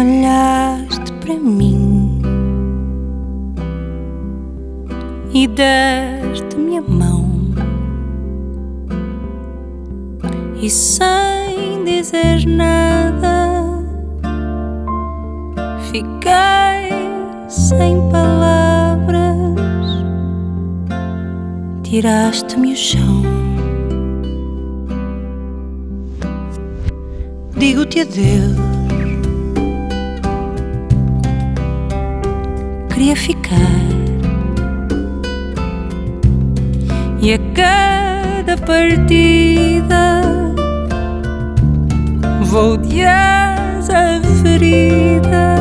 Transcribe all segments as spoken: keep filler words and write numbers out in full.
olhaste para mim e deste-me a mão, e sem dizer nada fiquei sem palavras. Tiraste-me o chão. Digo-te adeus, queria ficar, e a cada partida vou de asa ferida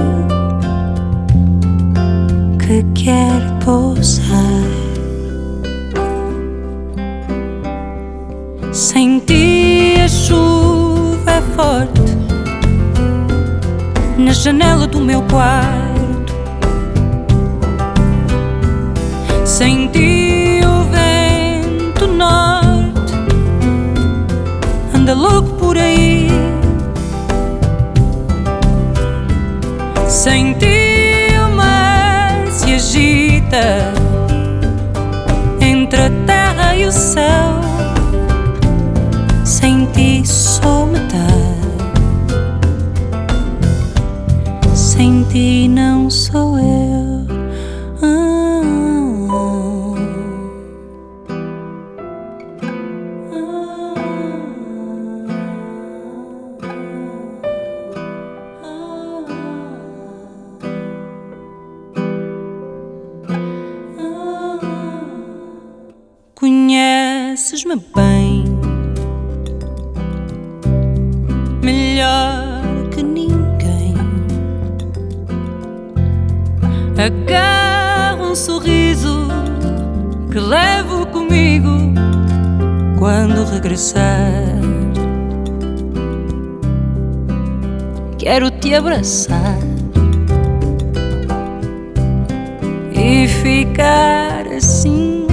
que quer pousar. Sem ti a chuva é forte na janela do meu quarto. Sem ti o vento norte anda louco por aí. Sem ti o mar se agita entre a terra e o céu. Sem ti sou metade, sem ti não sou eu. Ah, ah, ah, ah. Conheces-me bem, melhor que ninguém. Agarro um sorriso que levo comigo quando regressar. Quero te abraçar e ficar assim,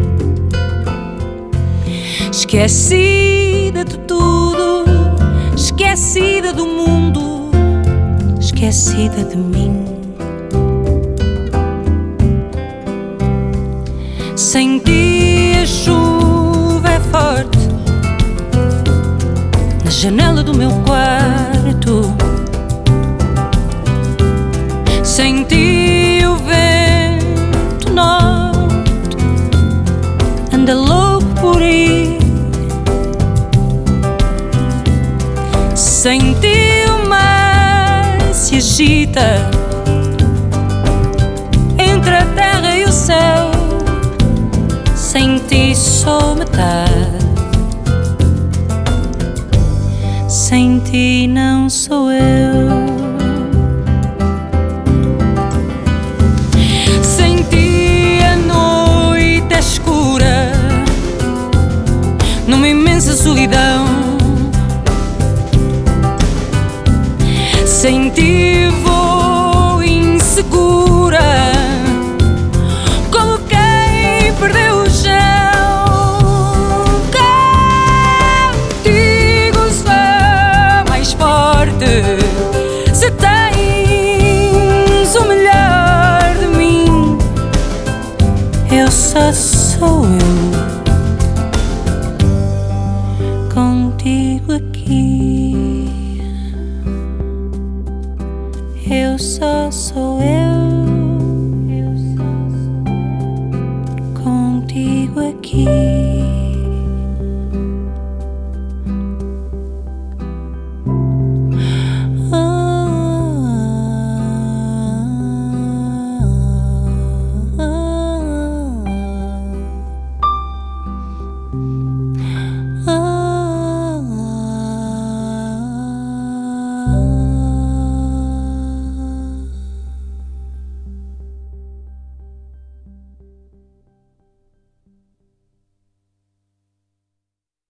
esquecida de tudo, esquecida do mundo, esquecida de mim. Sem ti a chuva é forte na janela do meu quarto. Sem ti o vento norte anda louco por aí. Sem ti o mar se agita entre a terra e o céu. Sem ti sou metade, sem ti não sou eu. Sem ti a noite é escura numa imensa solidão. Sem ti vou insegura como quem perdeu o chão. Contigo sou mais forte se tens o melhor de mim. Eu só sou eu contigo aqui. Eu só sou eu, eu só sou contigo aqui.